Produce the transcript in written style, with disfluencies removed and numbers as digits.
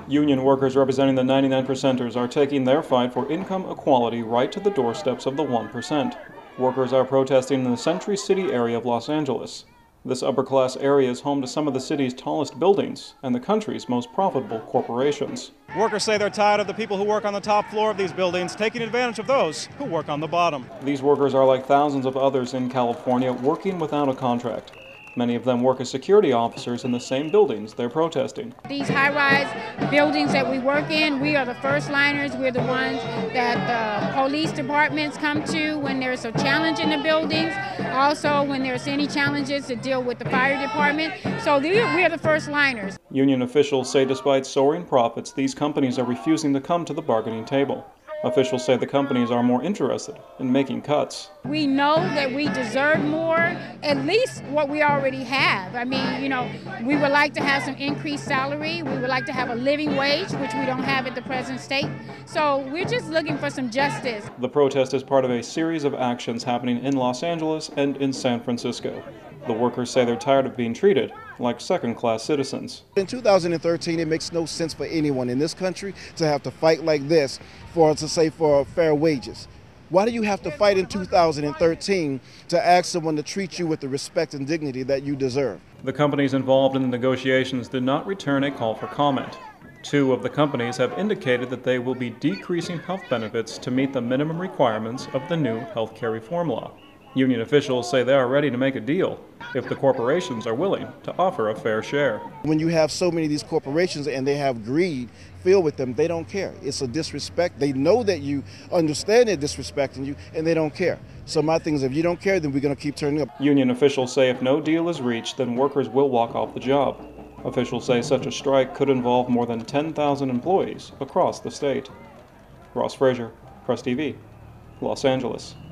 Union workers representing the 99%ers are taking their fight for income equality right to the doorsteps of the 1%. Workers are protesting in the Century City area of Los Angeles. This upper-class area is home to some of the city's tallest buildings and the country's most profitable corporations. Workers say they're tired of the people who work on the top floor of these buildings taking advantage of those who work on the bottom. These workers are like thousands of others in California working without a contract. Many of them work as security officers in the same buildings they're protesting. These high-rise buildings that we work in, we are the first liners. We're the ones that the police departments come to when there's a challenge in the buildings. Also, when there's any challenges to deal with the fire department. So we're the first liners. Union officials say despite soaring profits, these companies are refusing to come to the bargaining table. Officials say the companies are more interested in making cuts. We know that we deserve more, at least what we already have. I mean, we would like to have some increased salary. We would like to have a living wage, which we don't have at the present state. So we're just looking for some justice. The protest is part of a series of actions happening in Los Angeles and in San Francisco. The workers say they're tired of being treated like second-class citizens. In 2013, it makes no sense for anyone in this country to have to fight like this for fair wages. Why do you have to fight in 2013 to ask someone to treat you with the respect and dignity that you deserve? The companies involved in the negotiations did not return a call for comment. Two of the companies have indicated that they will be decreasing health benefits to meet the minimum requirements of the new health care reform law. Union officials say they are ready to make a deal if the corporations are willing to offer a fair share. When you have so many of these corporations and they have greed filled with them, they don't care. It's a disrespect. They know that you understand they're disrespecting you, and they don't care. So my thing is, if you don't care, then we're going to keep turning up. Union officials say if no deal is reached, then workers will walk off the job. Officials say such a strike could involve more than 10,000 employees across the state. Ross Frazier, Press TV, Los Angeles.